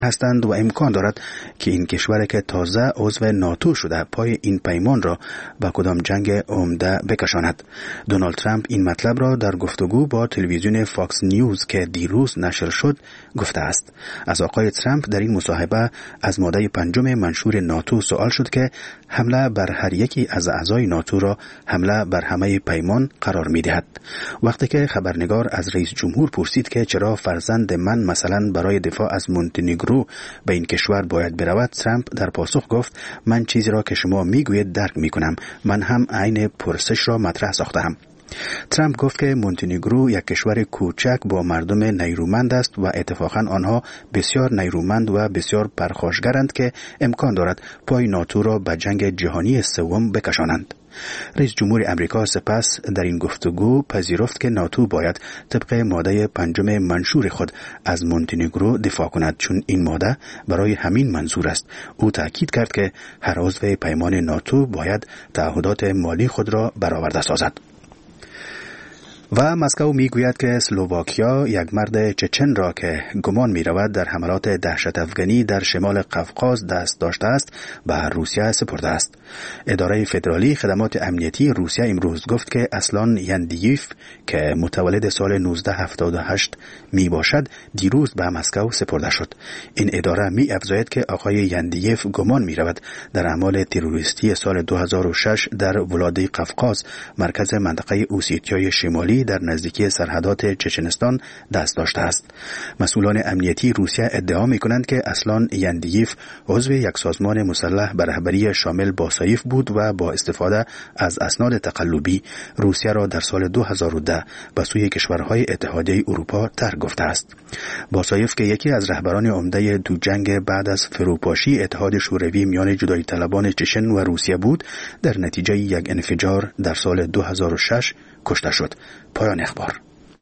هستند و امکان دارد که این کشور که تازه عضو ناتو شده پای این پیمان را به کدام جنگ عمده بکشاند. دونالد ترامپ این مطلب را در گفتگو با تلویزیون فاکس نیوز که دیروز نشر شد گفته است. از آقای ترامپ در این مصاحبه از ماده 5 منشور ناتو سوال شد که حمله بر هر یکی از اعضای ناتو را حمله بر همه پیمان قرار می دهد. وقتی که خبرنگار از رئیس جمهور پرسید که چرا فرزند من مثلا برای دفاع از مونتنگرو به این کشور باید برود، ترامپ در پاسخ گفت من چیزی را که شما میگویید درک میکنم، من هم عین پرسش را مطرح ساختم. ترامپ گفت که مونتنگرو یک کشور کوچک با مردم نیرومند است و اتفاقا آنها بسیار نیرومند و بسیار پرخاشگرند که امکان دارد پای ناتو را به جنگ جهانی سوم بکشانند. رئیس جمهور امریکا سپس در این گفتگو پذیرفت که ناتو باید طبق ماده 5 منشور خود از مونتنگرو دفاع کند، چون این ماده برای همین منظور است. او تأکید کرد که هر عضو پیمان ناتو باید تعهدات مالی خود را برآورده سازد. و مسکو میگوید که اسلوواکیا یک مرد چچن را که گمان می‌رود در حملات دهشت افغانی در شمال قفقاز دست داشته است به روسیه سپرده است. اداره فدرالی خدمات امنیتی روسیه امروز گفت که اسلان یندییف که متولد سال 1978 می باشد دیروز به مسکو سپرده شد. این اداره می افزاید که آقای یندییف گمان می‌رود در اعمال تروریستی سال 2006 در ولایت قفقاز مرکز منطقه اوسیتیای شمالی در نزدیکی سرحدات چچنستان دست داشته است. مسئولان امنیتی روسیه ادعا می‌کنند که اسلان یندییف عضو یک سازمان مسلح به رهبری شامل باسایف بود و با استفاده از اسناد تقلبی روسیه را در سال 2010 به سوی کشورهای اتحادیه اروپا ترک گفته است. باسایف که یکی از رهبران عمده دو جنگ بعد از فروپاشی اتحاد شوروی میان جدایی طلبان چچن و روسیه بود، در نتیجه یک انفجار در سال 2006 کشته شد. پایان اخبار.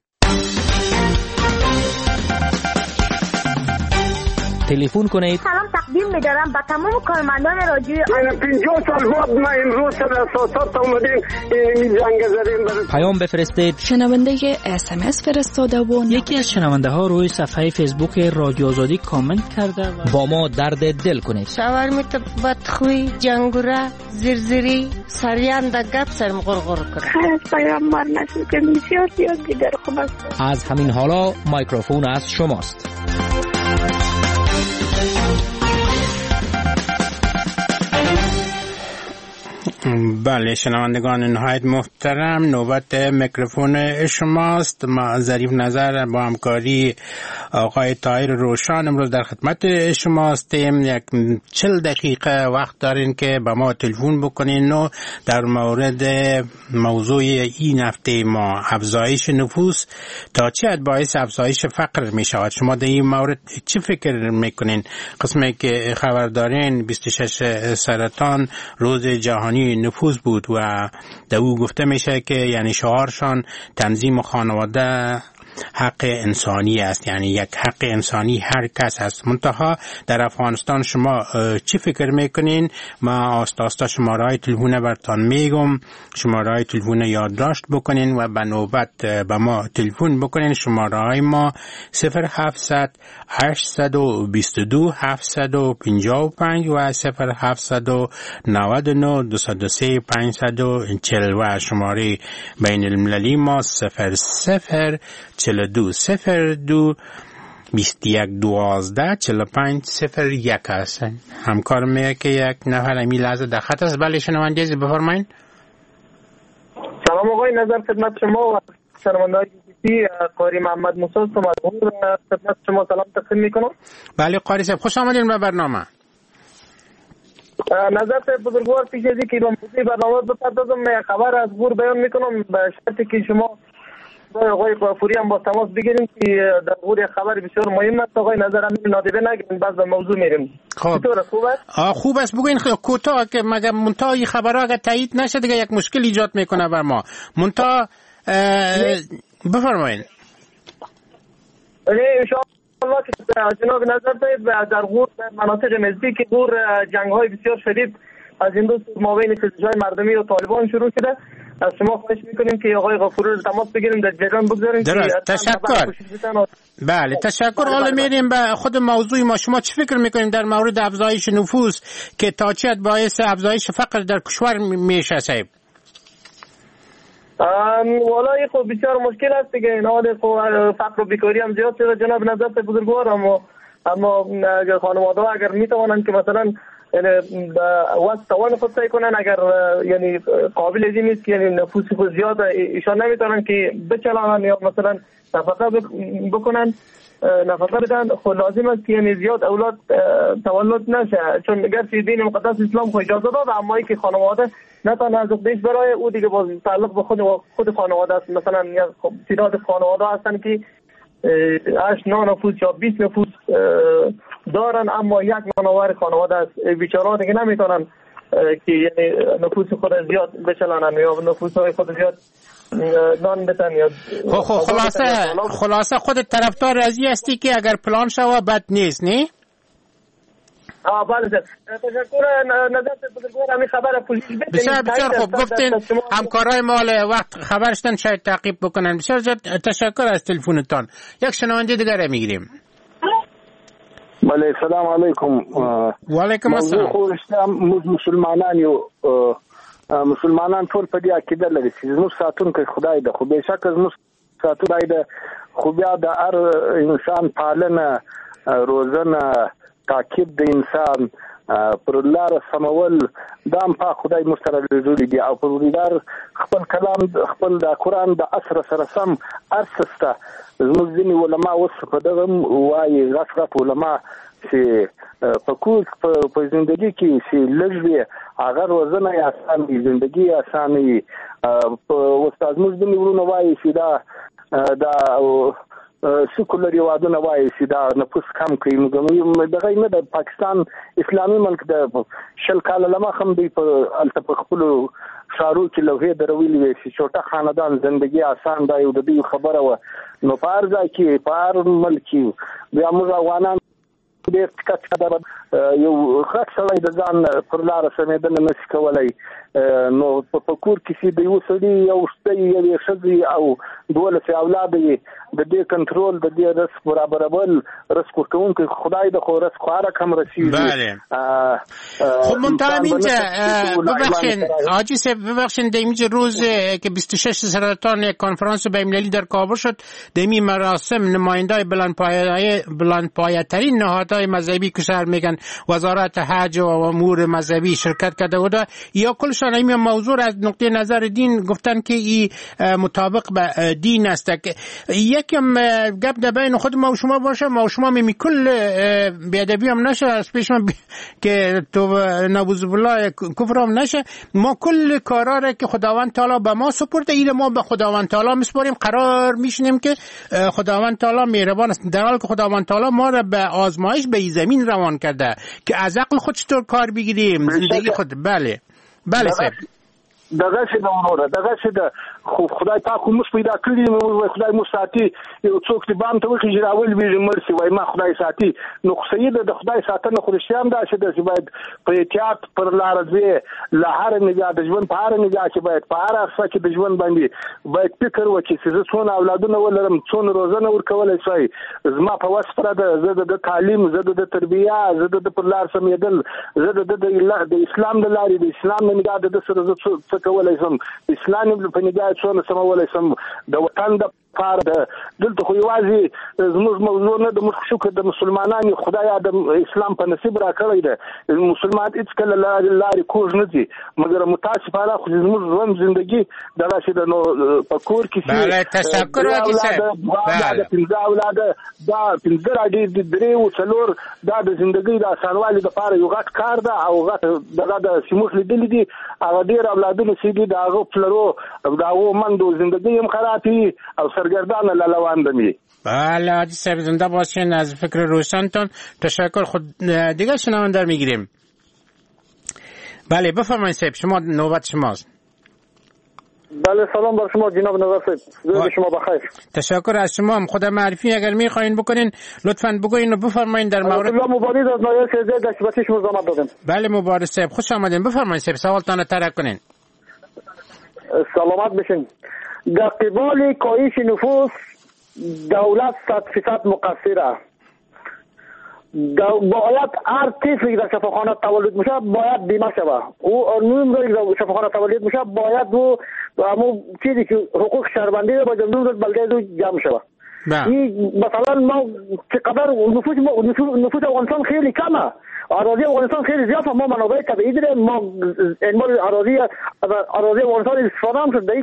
تلفن کنید. سلام تقدیم می‌دارم به تمام کارمندان رادیو. من 50 سال بعد ما امروز در اساسات اومدیم این جنگ زدیم. پیام بفرستید. شنونده SMS فرستاده و یکی از شنونده ها روی صفحه فیسبوک رادیو آزادی کامنت کرده و با ما درد دل کنید. شاورمیت بدخوی جنگوره زرزری سریان در گپ سرم غرغر کرد. خیلی پیامبر نشد که بسیار زیاد دیگر خوب است. از همین حالا میکروفون از شماست. بله شنوندگان نهایت محترم، نوبت میکروفون شماست. ما ظریف نظر با همکاری آقای طاهر روشن امروز در خدمت شما هستیم. یک 40 دقیقه وقت دارین که با ما تلفن بکنین و در مورد موضوع این هفته ما افزایش نفوس تا چه حد باعث افزایش فقر می شود. شما در این مورد چه فکر میکنین؟ قسمی که خبر دارین 26 سرطان روز جهانی نفوس بود و در او گفته میشه که یعنی شعارشان تنظیم خانواده حق انسانی است، یعنی یک حق انسانی هر کس است. منتها در افغانستان شما چی فکر میکنین؟ ما آستا شماره‌های تلفن برتان میگم، شماره‌های تلفن یادداشت بکنین و به نوبت به ما تلفن بکنین. شماره‌های ما 0700 822 755 و 0799 203 540 و شماره بین المللی ما 00 42 02 21 12 45 01 هستن. همکار میگه که یک نفر امی لحظه در خط است. بله شنونده عزیز بفرمایید. سلام آقای نظر خدمت شما و شنونده‌های BBC. قاری محمد موسی هستم از غور. خدمت شما سلام تقدیم میکنم. بله قاری صاحب خوش آمدین به برنامه. نظر صاحب بزرگوار پیش از اینکه به موضوع برنامه بپردازم من خبر از غور بیان میکنم به شرطی که شما آقای قافوری هم با تماس بگیریم که در غور خبر بسیار مهم است. آقای نظر امیر نادیده نگیریم بعد به موضوع میریم. چطور خوب است؟ خوب است. بگوین کوتاه که مگه منتهای خبرها اگر تایید نشه دیگه یک مشکل ایجاد میکنه بر ما. منتها بفرمایید. ان شاء الله که جناب نظر صاحب در غور مناطق نزدیک غور جنگ های بسیار شدید از این دو مابین فلزهای مردمی و طالبان شروع شده از شما خواهش میکنیم که آقای غفوری رو تماس بگیریم، در جریان بگذاریم. تشکر. بله تشکر. حالا میریم به خود موضوع ما. شما چی فکر میکنیم در مورد افزایش نفوس که تا چه حد باعث افزایش فقر در کشور میشه صاحب؟ والا خب بسیار مشکل است دیگه. این حال فقر و بیکاری هم زیاد شده جناب نظر بزرگوار. اما اگر خانواده ها اگر میتوانند که مثلا یعنی وقت توان خود سعی کنن، اگر یعنی قابل این نیست که یعنی نفوس خود زیاد ایشان نمیتونن که بچلانن یا مثلا نفقه بکنن، نفقه بدن، خود لازم است که یعنی زیاد اولاد تولد نشه، چون گرچه دین مقدس اسلام خود اجازه داد، اما ای که خانواده نتانه از دیش برای او دیگه باز تعلق به خود خانواده است. مثلا یا تعداد خانواده هستن که 8 نفوس یا 20 نفوس دارن، اما یک نانآور خانواده است. بیچاره دیگه نمیتونن که یعنی نفوس خود زیاد بچلانن یا نفوس های خود زیاد نان بتن یا خلاصه خود طرفدار ازی هستی که اگر پلان شوه بد نیست نه؟ بله تشکر. نظر بزرگوار همین خبر پولیس بسیار خوب گفتین. همکارای مال وقت خبرشتن شاید تعقیب بکنن. بسیار تشکر از تلفنتان. یک شنونده دیگر میگیریم. بله سلام علیکم. و علیکم السلام. خو اسلام مسلمانان ټول په دې عقیده لري چې زموږ ساتونکی خدای ده، خو بېشکه زموږ ساتونکی ده، خو بیا د هر انسان پالنه، روزنه، تعقیب د انسان پر لار سمول دا هم په خدای موږ سره لیدلي دي. او پروردګار خپل کلام خپل د قرآن د اثر سره سم ارسسته. زموږ ځینې علما اوس په دغه وایي غټ علما چې په زندگی کې چې لږ وي هغه روزنه یې اسان وي، زندگی یې اسان وي. استاد موږ ځینې ورونه وایي چې دا سیکولر هیوادونه وایي چې دا نفوس کم کوي. دغه نه د پاکستان اسلامي ملک د 20 کاله لمخه هم دوی هلته په خپلو ښارو کې لوحې درویلې وې چې چوټه خاندان زندگی آسان دا یو د دوی خبره وه. نو په هر ځای کې په هر ملک کې بیا موږ افغانان ډېر ټکه یو غټ سړی د ځان پر لاره سمېدنه نشي کولی. نو په کور کې چې د یو سړي یو سړی یوې ښځې او 12 اولاد یې د دې کنټرول، د دې رزق برابرول، رزق ورکوونکی خدای د خو رزق هر کم رسیږي. بله خب منتها اینجا ببخشین حاجی صاحب، ببخشین در اینجا روز که 26 سرطان یک کنفرانس بین‌المللی در کابل شد، در این مراسم نمایندای بلندپایه ترین نهادهای مذهبی کشور میگن وزارت حج و امور مذهبی شرکت کرده بوده. یا کلشان این موضوع از نقطه نظر دین گفتن که این مطابق به دین است. یکم گپ در بین خود ما و شما باشه، ما و شما می کل بیادبی هم نشه، از پیش من که تو نعوذ بالله کفر هم نشه. ما کل کارا را که خداوند تعالی به ما سپرده ایده ما به خداوند تعالی میسپاریم، قرار میشنیم که خداوند تعالی مهربان است، در حالی که خداوند تعالی ما را به آزمایش به این زمین روان کرده که از عقل خود چطور کار بگیریم، زندگی خود. بله صاحب دغه څه د وروره دغه څه د خدای پاک موږ پیدا کړی، موږ خدای مو ساتي. یو څوک چې بام ته وخی راول ویل مرسي وای ما خدای ساتي. نو سید د خدای ساتنه خو رښتیام دا چې باید په احتیاط پر لار ځي، له هر نگاه د ژوند په هر نگاه کې باید په هر څه کې د ژوند باندې باید فکر وکړي چې زه څونه اولادونه ولرم، څونه روزنه ورکولای شي، زما په وس پر د تعلیم، زه د تربیه، زه د پر لار سمېدل، زه د اسلام د لارې د اسلام د نگاه د سره زه کولای شم، اسلام په نگاه څونه سمولای شم د وطن د پاره. دلته خو یوازې زموږ موضوع نه د شکر د مسلمانانو خدای د اسلام په نصیب را کړی دی. مسلمان هیڅ کله لارې کوږ نه دي، مګر متاسفانه خو زموږ ژوند زندگی دغه شي د نو په کور کې بله تشکر حاجی صاحب. بله 15 اولاد دا 15 راډي د 3 او 4 دا د زندگی د اسانوالي لپاره یو غټ کار ده او غټ دغه د سیموخ لیدل دي. هغه ډیر اولادونه چې دي دغه پلرو دغه مندو زندگی هم خرابي او سرگردان لالواندمی. بله حاجی صاحب زنده باشین، از فکر روشنتان تشکر. خود دیگه شنونده میگیریم. بله بفرمایید صاحب، شما نوبت شماست. بله سلام بر شما جناب نظر صاحب، روز شما بخیر. تشکر از شما هم. خود معرفی اگر میخواین بکنین لطفاً بگوین و بفرمایید در مورد. الله مبارک از نایل سیزه دشبتی شما زحمت دادم. بله مبارک صاحب، خوش آمدین. بفرمایید صاحب سوالتان رو طرح کنین. سلامت بشین. در قبال کاهش نفوس دولت 100% مقصره. باید هر طفلی در شفاخانه تولد میشه باید بیمه شود. او نمی‌دونی در شفاخانه تولد میشه باید او همون چیزی که حقوق شهروندی رو با جمهور بلده رو جمع شود. این مثلا ما چقدر نفوس افغانستان خیلی کمه. اراضی افغانستان خیلی زیاد ما منابع طبیعی داریم. ما انمال اراضی افغانستان استفاده هم شد.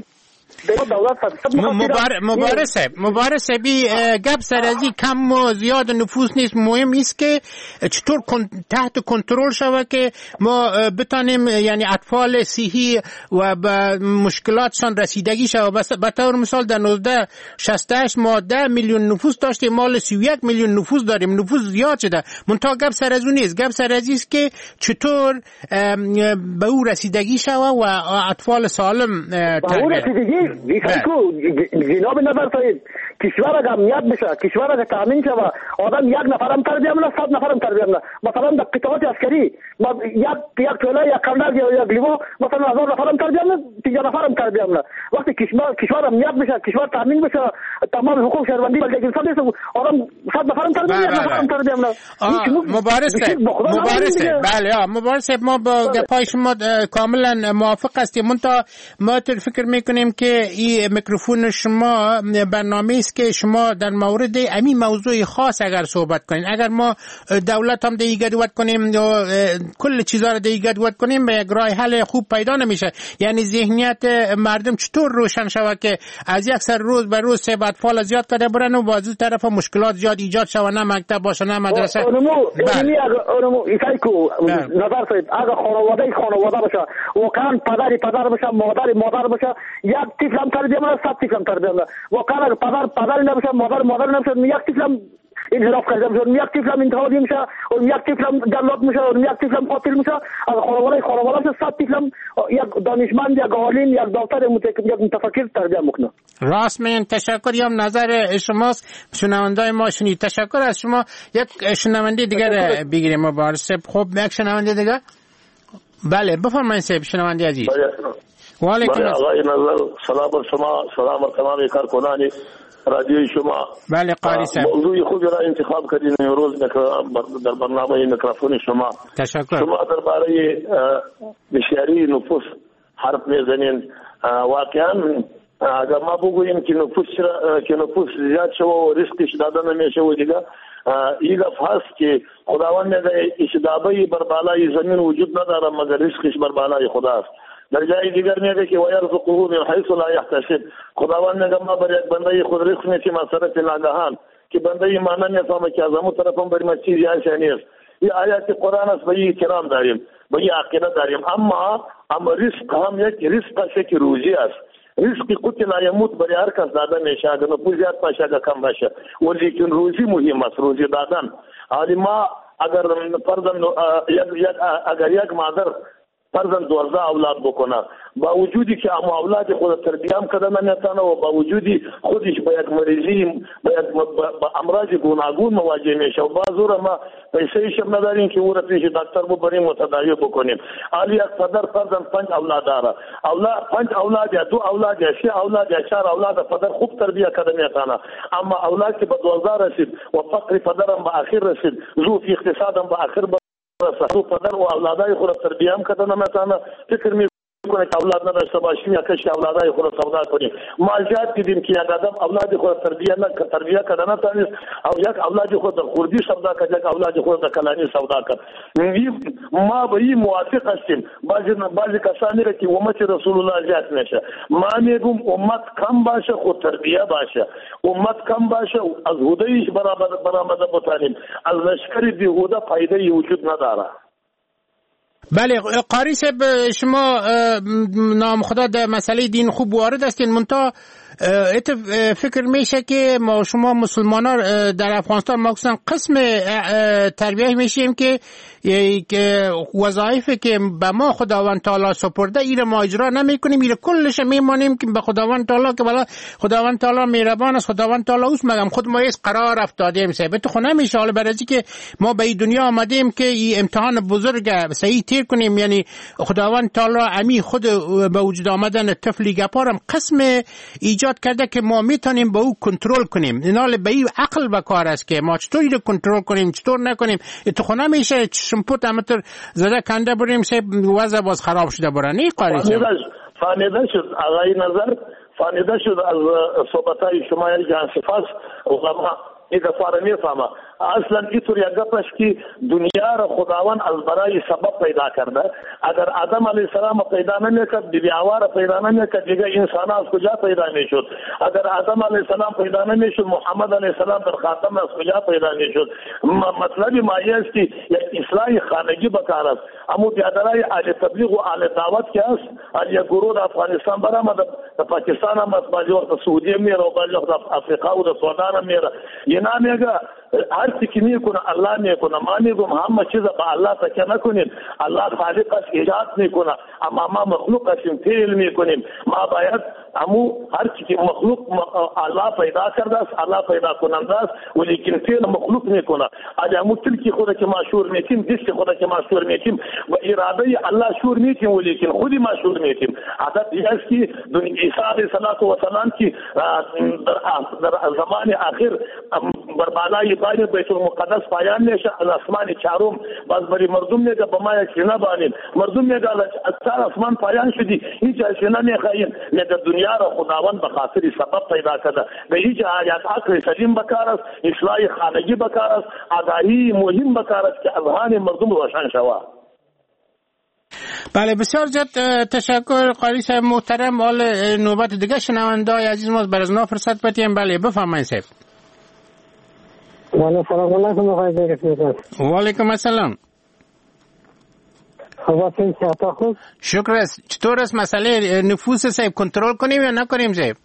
مبارز صاحبی گپ سر ازی کم و زیاد نفوس نیست، مهم است که چطور تحت کنترل شود که ما بتانیم یعنی اطفال صحی و به مشکلاتشان رسیدگی شود. به طور مثال در 1968 ما 10 میلیون نفوس داشتیم، مال 31 میلیون نفوس داریم، نفوس زیاد شده. منتها گپ سر از اون نیست، گپ سر از است که چطور به او رسیدگی شود و اطفال سالم تربیت. جناب نظر صاحب کشور اگر امنیت بشه، کشور اگر تامین شود، آدم یک نفرم تربیت کنه 100 نفرم تربیت کنه. مثلا در قطعات عسکری ما یک توله یک کندر یا یک لیمو مثلا 1000 نفرم تربیت کنه، 30 نفرم تربیت کنه. وقتی کشور امنیت بشه، کشور تامین بشه، تمام حقوق شهروندی بلده انسان بشه، آدم 100 نفرم تربیت کنه. مبارز ما با گپای شما کاملا موافق هستیم. منتها ما فکر میکنیم که این میکروفون شما برنامه است که شما در مورد همین موضوع خاص اگر صحبت کنین، اگر ما دولت هم دیگه دوت کنیم یا کل چیزا رو دیگه دوت کنیم به یک راه حل خوب پیدا نمیشه. یعنی ذهنیت مردم چطور روشن شود که از یک سر روز به روز سه اطفال زیاد کرده برن و از اون طرف مشکلات زیاد ایجاد شود، نه مکتب باشه نه مدرسه. نظر صاحب اگر خانواده باشه، واقعا پدر باشه، مادر باشه، یک طفل هم تربیت کنه، 100 طفل هم تربیت کنه. واقعا اگر پدر نباشه، مادر نباشه، یک طفل هم انحراف کرده میشه، یک طفل هم انتحاری میشه، و یک طفل هم جلاد میشه، و یک طفل هم قاتل میشه. از خانواده 100 طفل هم یک دانشمند، یک عالم، یک دکتر، یک متفکر تربیت میکنه. راست میگن. تشکر. یا نظر شماست. شنوندای ما شنید. تشکر از شما. یک شنونده دیگر بگیریم مبارز. خب یک شنونده دیگر. بله بفرمایید صاحب شنونده عزیز. و علیکم آقای نظر سلام بر شما، سلام بر تمام کارکنان رادیوی شما. بله قاری صاحب موضوع خوبی را انتخاب کردین امروز در برنامه میکروفون شما. تشکر. شما درباره بسیاری نفوس حرف میزنین. واقعا اگر ما بگوییم که نفوس زیاد شده و ریسکش داده نمیشه و دیگه این گفت هست که خداوند میگه اشتباهی بر بالای زمین وجود نداره مگر ریسکش بر بالای خداست. در جای دیگر میگه که ويرزقه من حيث لا يحتسب. خداوند میگه ما بر یک بنده خود رزق میتیم از طرف ناگهان که بنده ایمان نمیفهمه که از همون طرفم بر ما چیزی آسانی است. این آیات قرآن است، به این احترام داریم، به این عقیده داریم. اما رزق هم یک رزق است که روزی است. رزق قوت لا يموت برای هر کس داده میشه، اگر نفوذ زیاد باشه اگر کم باشه، ولیکن روزی مهم است، روزی دادن. حالی ما اگر فرضاً اگر یک مادر فرضاً 12 اولاد بکنه، با وجودی که اما اولاد خود تربیت کردن نمیتونه و با وجودی خودش با یک مریضی با امراض گوناگون مواجه میشه و بعضی ما پیسه‌ایش هم نداریم که او را پیش دکتر ببریم و تداوی بکنیم. حالی یک پدر فرضاً 5 اولاد داره، 5 اولاد یا 2 اولاد یا 3 اولاد یا 4 اولاد پدر خوب تربیت کرده نمیتونه، اما اولاد که به 12 رسید و فقر پدرم به اخر رسید، ضعف اقتصادم به اخر رسید، پدر و اولادای خود تربیت کرده نمیتونه، فکر می کنه که اولاد نداشته باشیم یا کسی اولادای خود سودا کنیم. ما زیاد دیدیم که یک آدم اولاد خود تربیت کرده نتونست او یک اولاد خود خوردی سودا کرد، یک اولاد خود کلانی سودا کرد. ما به این موافق هستیم. بعضی کسانی را که امت رسول الله زیاد نشه، ما میگم امت کم باشه خود تربیت باشه، امت کم باشه از هدایش برآمده بتانیم، از لشکر بیهوده فایده وجود نداره. بله قاری صاحب شما نام خدا در مسئله دین خوب وارد هستین، منتها فکر میشه که ما شما مسلمانان در افغانستان مخصوصا قسم تربیه میشیم که وظایفی که به ما خداوند تعالی سپرده ایره ما اجرا نمیکنیم، ایره کلش میمانیم که به خداوند تعالی که بالا خداوند تعالی مهربان است، خداوند تعالی اوست، مگم خود ما ایس قرار افتادیم صاحب تو خو نمیشه. حالا برای که ما به این دنیا آمدیم که این امتحان بزرگ صحیح تیر کنیم، یعنی خداوند تعالی امی خود به وجود آمدن طفلی گپارم قسم ایجاد کرده که ما میتونیم به او کنترل کنیم. اینا به این عقل به کار است که ما چطوری رو کنترل کنیم چطور نکنیم. تو خو نمیشه شمپوت امتر زده کنده بریم صاحب وضع باز خراب شده برانی قاری فانیده شد آقای نظر، فانیده شد از صحبتهای شما یعنی جان سپاس علما این دفعه میفهمه اصلا اینطور یک گپ است که دنیا را خداوند از برای سبب پیدا کرده. اگر آدم علیه السلام پیدا نمیکرد، بی حوا را پیدا نمیکرد، دیگه انسان از کجا پیدا میشد؟ اگر آدم علیه السلام پیدا نمیشد، محمد علیه السلام در خاتم از کجا پیدا میشد؟ مطلب ما است که یک اصلاح خانگی بکار است. اما بیادرای اهل تبلیغ و اهل دعوت که است، اهل گروه افغانستان برآمد، در پاکستان هم است، بعضی وقت سعودیه میره و بعضی وقت افریقا و در سودان میره. اینا میگه هر چی که میکنه الله میکنه. ما میگم همه چیز به الله تکیه نکنیم. الله خالق است، ایجاد میکنه، اما ما مخلوق هستیم، فعل میکنیم. ما باید همو هر چی که مخلوق الله پیدا کرده است، الله پیدا کننده است، ولیکن فعل مخلوق میکنه. اگه همو تلکی خود که ما شور میتیم، دست خود که ما شور میتیم و اراده الله شور میتیم، ولیکن خودی ما شور میتیم. عادت این است که عیسی علیه السلام که در زمان آخر بر بالای باید بیت المقدس پایان میشه، از آسمان چهارم باز بری مردم میگه به ما یک سینه بانید، مردم میگه از چهار آسمان پایان شدی هیچ سینه میخواهیم. میگه دنیا را خداوند به خاطر سبب پیدا کرده. به هیچ آیات عقل سلیم بکار است، اصلاح خانگی بکار است، آگاهی مهم بکار است که اذهان مردم روشن شود. بله بسیار زیاد تشکر قاری صاحب محترم. حال نوبت دیگه شنونده‌های عزیز ما بر از نا فرصت بدیم. بله بفرمایید صاحب. سلام علیکم آقای دکتر. و علیکم السلام. خواستین صحت خوب؟ شکر است. چطور است مسئله نفوس صاحب کنترل کنیم یا نکنیم صاحب؟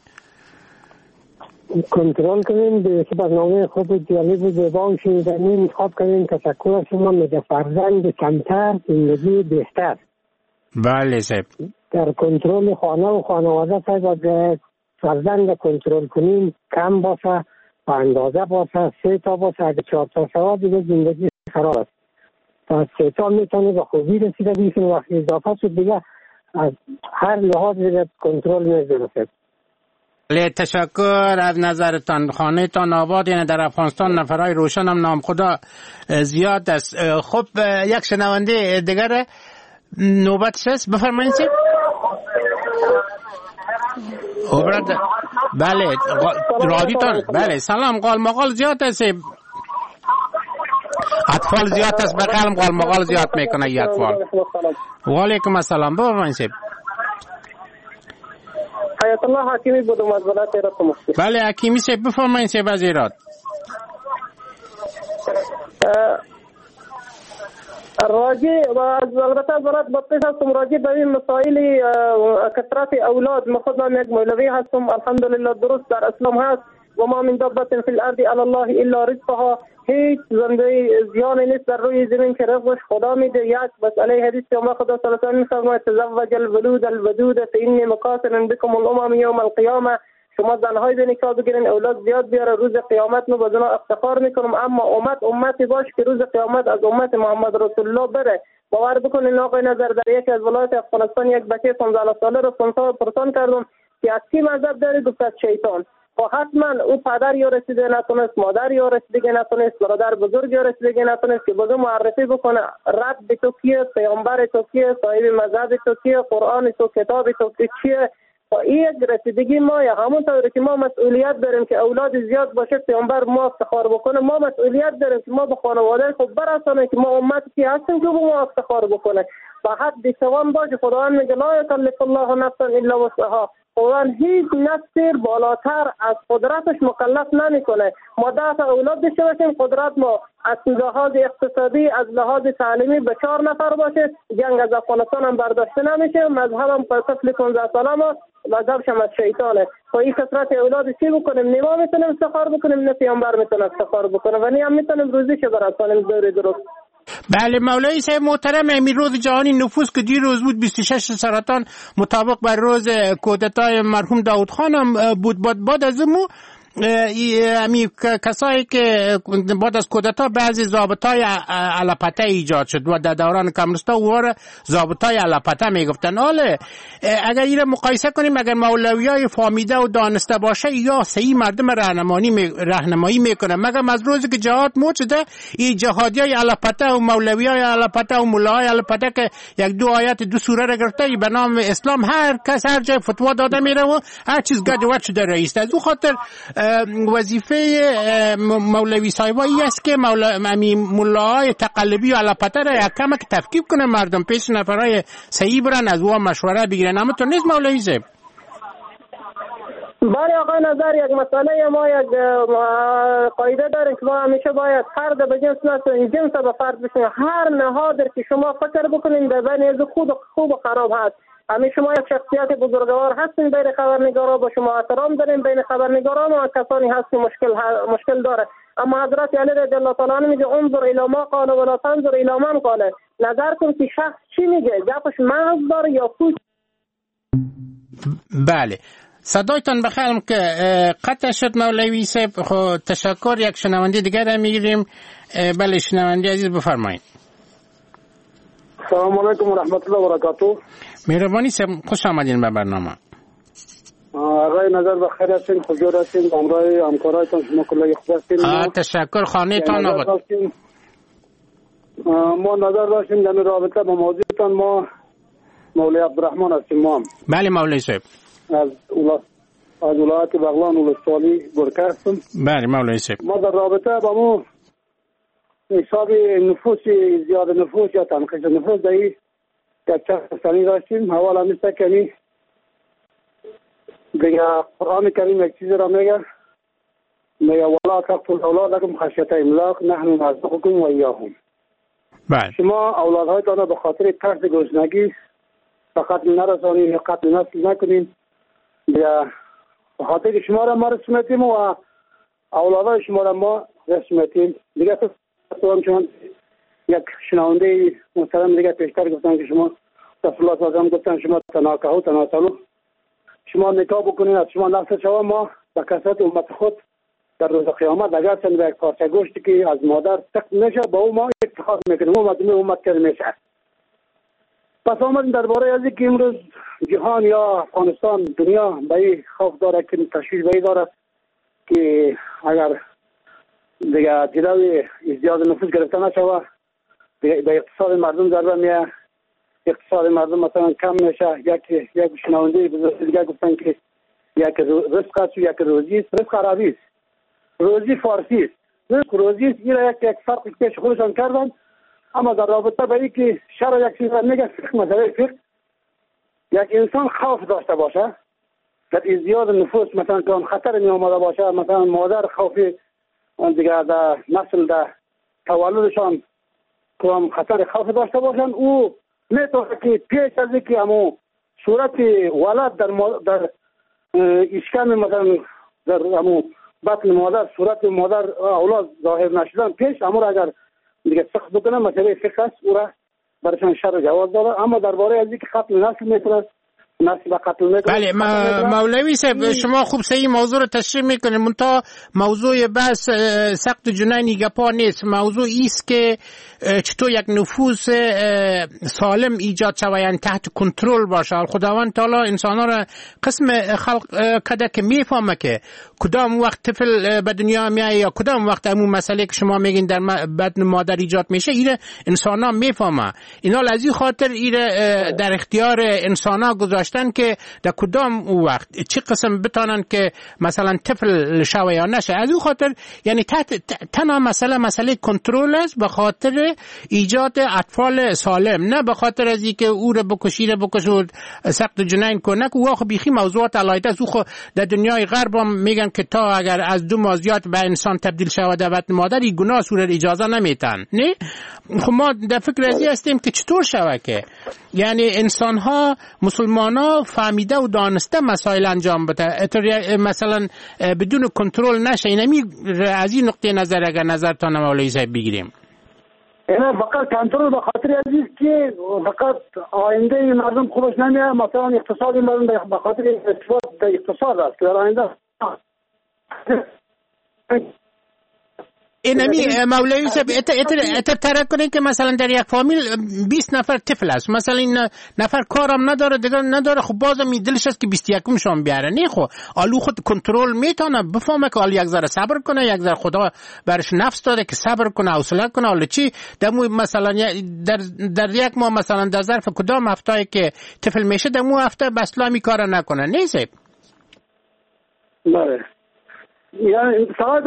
کنترل کنیم به برنامه خوب جالب و زیبا شنیدنی انتخاب کنیم. تشکر از شما. میگه فرزند کمتر زندگی بهتر. بله صاحب. در کنترل خانه و خانواده صاحب اگر فرزند کنترل کنیم کم باشه، با اندازه باشه، 3 تا باشه، اگه 4 تا شود دیگه زندگی خراب است. تا 3 تا میتونه به خوبی رسیده بیشون وقتی اضافه شد دیگه از هر لحاظ دیگه کنترل می‌رسد. تشکر از نظرتان. خانه تان آباد، یعنی در افغانستان نفرهای روشن هم نام خدا زیاد است. خب یک شنونده دیگر نوبتش است، بفرمایید. بله رادیوتان. بله سلام. قال مقال زیاد است، اطفال زیاد است، بقلم قال مقال زیاد میکنه ای اطفال. و علیکم السلام. بفرمایید. حیات الله حکیمی بودم از ولایت هرات مفتی. بله حکیمی صاحب بفرمایید صاحب از هرات. راجع و البته از ولایت بطیس هستم. راجع به این مسائل کثرت اولاد، من خودم یک مولوی هستم، الحمدلله درست در اسلام هست و ما من دابة فی الارض علی الله الا رزقها. هیچ زنده زیانی نیست در روی زمین که رزقش خدا میده. یک مسئله حدیث پیامبر خدا صلی الله علیه و آله میفرماید تزوج الولود الودود فانی مقاصر بكم الامم یوم القیامه. شما زنهای به نکاح بگیرین، اولاد زیاد بیاره، روز قیامت ما با افتخار میکنم. اما امتی باش که روز قیامت از امت محمد رسول الله بره. باور بکنین آقای نظر در یکی از ولایت افغانستان یک بچه 15 ساله رو پرسان کردم که از کی مذهب داری؟ گفت از شیطان. خب حتما او پدر یا رسیده نتونست، مادر یا رسیده نتونست، برادر بزرگ یا رسیده نتونست که بگه معرفی بکنه رب تو کیه، پیامبر تو کیه، صاحب مذهب تو کیه، قرآن تو، کتاب تو چیه. این یک رسیدگی ما یا همونطور که ما مسئولیت داریم که اولاد زیاد باشه، پیامبر ما افتخار بکنه، ما مسئولیت داریم که ما به خانواده خود برسانیم که ما امتی که هستیم که ما افتخار بکنه. و حد توان باشه. خداوند میگه لا یکلف الله نفسا الا وسعها. خداوند هیچ نفسی بالاتر از قدرتش مکلف نمیکنه. ما 10 اولاد داشته باشیم، قدرت ما از لحاظ اقتصادی، از لحاظ تعلیمی به 4 نفر باشه، جنگ از افغانستان هم برداشته نمیشه. مذهبم طفل 15 ساله ما مذهبش هم از شیطانه. با این کثرت اولاد چی بکنیم؟ نما میتونیم افتخار بکنیم، نه پیامبر میتونه افتخار بکنه و نه هم میتونیم روزیش برسانیم دور درست. بله مولوی صاحب محترم، امیر روز جهانی نفوس که دیروز بود 26 سرطان مطابق بر روز کودتای مرحوم داود خان هم بود. بعد از مو کسایی که بعد از کودتا بعضی ضابطای علپته ایجاد شد و در دوران کمونیستا واره ضابطای علپته میگفتن. حالا اگر این مقایسه کنیم، اگر مولویای فهمیده و دانسته باشه یا صحیح مردم راهنمایی میکنه، مگر از روزی که جهاد موج شده این جهادیای علپته و مولویای علپته و مولای علپته که یک دو آیت دو سوره را گرفته به نام اسلام هر کس هر جای فتوا داده میره و هر چیز گدوات شده رئیس. از اون خاطر وظیفه مولوی صاحبا این است که ملاهای تقلبی و علپته را یک کمک تفکیک کنه، مردم پیش نفرهای صحیح برن، از او مشوره بگیرن. اما تو نیست مولوی صاحب؟ بله آقای نظر، یک مسئله ما یک قاعده داریم که ما همیشه باید فرد به جنس نسیم، جنس به فرد بشیم. هر نهادی که شما فکر بکنین در بین از خوب و خراب هست. همین شما یک شخصیت بزرگوار هستین بین خبرنگارا، با شما احترام داریم، بین خبرنگارا و کسانی هستین مشکل داره. اما حضرت علی رضی الله تعالی عنه میگه انظر الی ما قال ولا تنظر الی من قال. نظر کن که شخص چی میگه، گپش مغز داره یا پوچ. بله صدایتان بخیرم که قطع شد مولوی صاحب. خب تشکر. یک شنونده دیگر را میگیریم. بله شنونده عزیز بفرمایید. سلام علیکم و رحمت الله و برکاته. مهربانی صاحب خوش آمدین به برنامه. آقای نظر بخیر هستین، خوشجور هستین، همراه همکارایتان شما کلای خوب هستین. تشکر. خانه تان آباد. ما نظر داشتیم در رابطه با موضوعتان. ما مولوی عبدالرحمن هستیم. ما بله مولوی صاحب از ولایت بغلان ولسوالی برکه هستم. بله مولوی صاحب، ما در رابطه با مو حساب نفوس، زیاد نفوس یا تنقیص نفوس در یک چند داشتیم. حوال همیسته کنی دیگه قرآن کریم یک چیز را میگه ولا تقتلوا اولادکم خشیة املاق نحن نرزقکم و ایاهم. بله شما اولادهایتان را به خاطر ترس گرسنگی فقط نرسانید یا قتل نسل نکنید. یا به خاطر شما را ما رسمیتیم و اولادهای شما را ما رسمیتیم. دیگه چون یک شنونده محترم دیگه پیشتر گفتن که شما رسول الله صلی الله علیه و آله گفتن شما تناکحوا تناسلوا، شما نکاح بکنید از شما نسل شما. ما به کثرت امت خود در روز قیامت اگر چند یک پارچه گوشتی که از مادر تک نشه با او ما افتخار میکنیم، او مردم امت کرده میشه. پس آمدیم درباره از اینکه امروز جهان یا افغانستان دنیا به این خوف داره که تشویش به این داره که اگر دیگه جلوی ازدیاد نفوس گرفته نشوه به اقتصاد مردم ضربه میه، اقتصاد مردم مثلا کم میشه. یک شنونده بزرگ دیگه گفتن که یک رزق است و یک روزی است. رزق عربی است، روزی فارسی است. رزق روزی است، این یک فرق پیش خودشان کردن. اما در رابطه با اینکه شرع یک چیز میگه فقه، مسئله فقه، یک انسان خوف داشته باشه در ازدیاد نفوس، مثلا که خطر می آمده باشه، مثلا مادر خوفی دیگه در نسل در تولدشان که خطر خوف داشته باشن، او میتونه که پیش از اینکه همون صورت ولد در اشکم مثلا در همون بطن مادر صورت مادر اولاد ظاهر نشدن پیش امور اگر دیگه سخت بکنه مسئله فقه است، او را برشان شرع جواز داره. اما درباره از اینکه قتل نسل میتونه نسل قتل میکنه. بله مولوی صاحب شما خوب صحیح موضوع رو تشریح میکنید، منتها موضوع بحث سخت جنینی گپا نیست. موضوع ایست که چطور یک نفوس سالم ایجاد شود، یعنی تحت کنترل باشه. خداوند تعالی انسان‌ها را قسم خلق کرده که میفهمه که کدام وقت طفل به دنیا میاد یا کدام وقت همون مسئله که شما میگین در بدن مادر ایجاد میشه، این انسان‌ها میفهمه. اینا از این خاطر این در اختیار انسان‌ها گذاشته داشتن که در کدام وقت چه قسم بتانن که مثلا طفل شوه یا نشه. از او خاطر یعنی تنها مسئله کنترل است به خاطر ایجاد اطفال سالم، نه به خاطر از اینکه او رو بکشه سقط جنین کنه که او بیخی موضوعات علایده است. او خو در دنیای غرب هم میگن که تا اگر از 2 ماه زیاد به انسان تبدیل شود در بطن مادر این گناه سور اجازه نمیتن. نه خب ما در فکر ازی هستیم که چطور شود که یعنی انسان ها مسلمان ها فهمیده و دانسته مسائل انجام بده مثلا بدون کنترل نشه. اینمی از این نقطه نظر اگر نظرتان مولوی صاحب بگیریم. اینا فقط کنترل به خاطر ازیست که فقط آینده مردم خوبش نمیاد، مثلا اقتصاد مردم به خاطر استفاده در اقتصاد است در آینده. اینمی مولوی صاحب اتر ترک کنه که مثلا در یک فامیل 20 نفر طفل است، مثلا این نفر کارم نداره دیگه نداره، خب بازم دلش است که 21م شام بیاره. نه خب آلو خود کنترل میتونه بفهمه که آل یک ذره صبر کنه، یک ذره خدا برش نفس داده که صبر کنه حوصله کنه. حالا چی دمو مثلا در یک ماه مثلا در ظرف کدام هفته که طفل میشه دمو هفته بسلامی کار نکنه. نه صاحب بله یعنی سوال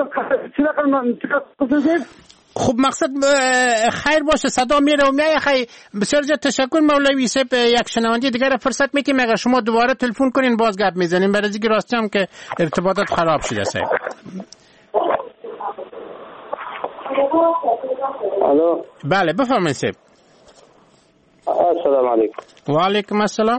خب مقصد خیر باشه. صدا میره و میای. خیلی بسیار زیاد تشکر مولوی صاحب. یک شنونده دیگر فرصت میتیم اگر شما دوباره تلفن کنین باز گپ میزنیم، برای اینکه راستی هم که ارتباطات خراب شده صاحب. الو بله بفرمایید صاحب. السلام علیکم. و علیکم السلام.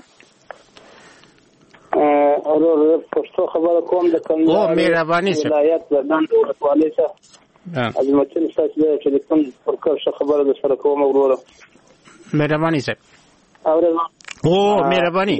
الو پښتو خبره کوم د کندهار مهرباني ولایت بدن ولایت از متن ساتل چې کوم پرکر خبره د سره کوم وروره. مهرباني صاحب. مهرباني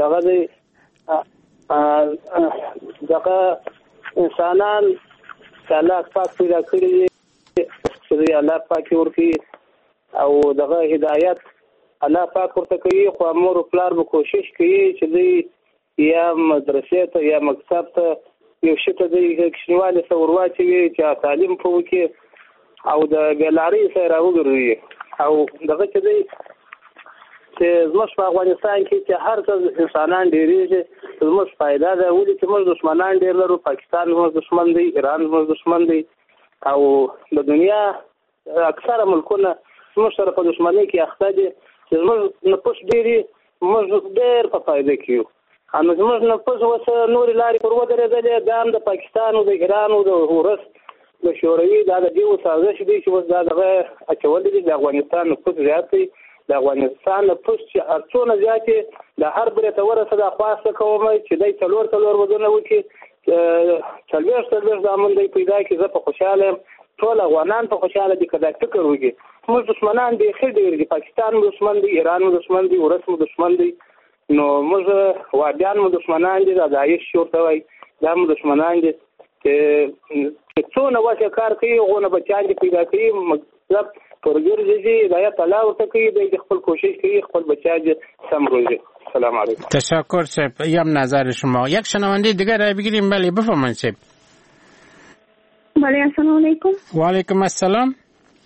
دغه انسانان الله پاک پیدا کړی چې الله پاک ورکی او دغه هدایت الله پاک ورته کوي، خو امر پلار به کوشش کوي چې دی یا مدرسې ته یا مکتب ته یو شي ته د کښنیوالي سره ورواچوي چې تعلیم په وکړي او د بېلارۍ سره راوګرځي. او دغه چې دی چې زموږ په افغانستان کې چې هر څه انسانان ډېرېږي زموږ فایده ده، ولې چې موږ دښمنان ډېر لرو. پاکستان زموږ دښمن دی، ایران زموږ دښمن دی او د دنیا اکثره ملکونه زموږ سره په دښمنۍ کې اخته دي چې زموږ نفوس ډېر موږ ډېر په فایده کې یو. نو زموږ نفوس اوس نورې لارې پر ودرېدلې، دا هم د پاکستان او د ایران او د روس د شوروي دا د دې سازش دی چې اوس دا دغه اچولي دي. د افغانستان نفوس زیات دی، د افغانستان نفوس چې څونه زیات دی د هر برې ته ورسېده خواسته کوم چې دی څلور ودونه وکړي، څلوېښت زامن دی پیدا کړي. زه په خوشحاله یم، ټول افغانان په خوشحاله دي که دا فکر وکړي. موږ دښمنان بیخي ډېر دي، پاکستان مو دښمن دی، ایران مو دښمن دی، روس مو دښمن دی. نو موږ وادیان مو دښمنان دي، د داعش ورته وایي دا مو دښمنان دي چې څونه واسه کار کوي غونه بچیان دي پیدا کوي، مطلب پرګرځي هدایت الله ورته کوي، د خپل کوشش کوي خپل بچیان سم روزي. سلام علیکم. تشکر صاحب. یم نظر شما. یک شنونده دیگر را بگیریم. بله بفرمایید صاحب. بله السلام علیکم. و علیکم السلام.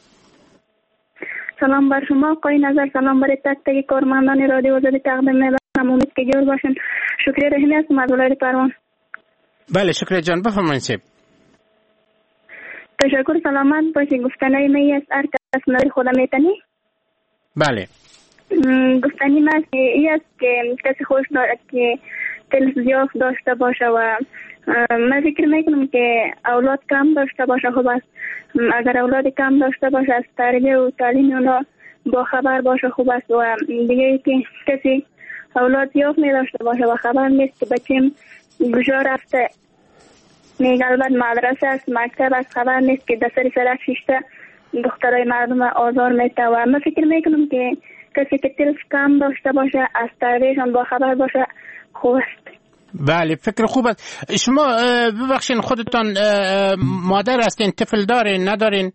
سلام بر شما آقای نظر، سلام برای تک تک کارمندان رادیو آزادی تقدیم می‌کنم. امید که جور باشن. شکریه رحیمی هستم از ولایت پروان. بله شکریه جان بفرمایید صاحب. تشکر. سلامت باشی. گفتنی می است هر کس نظر خودم میتنی. بله گفتنی من ای است که کسی خوش دارد که تلویزیون داشته باشه و من فکر میکنم که اولاد کم داشته باشه. خوب است اگر اولاد کم داشته باشه از تربیت و تعلیم اونا با خبر باشه. خوب است و دیگه که کسی اولاد یافت می داشته باشه و خبر نیست که بچیم کجا رفته، میگه البته مدرسه است مکتب است، خبر نیست که دستری سرک شیشته دخترای مردم آزار میته. و من فکر میکنم که کسی که تلف کم داشته باشه از تربیتشان با خبر باشه خوب است. بله فکر خوب است. شما ببخشین خودتان مادر هستین، طفل دارین ندارین؟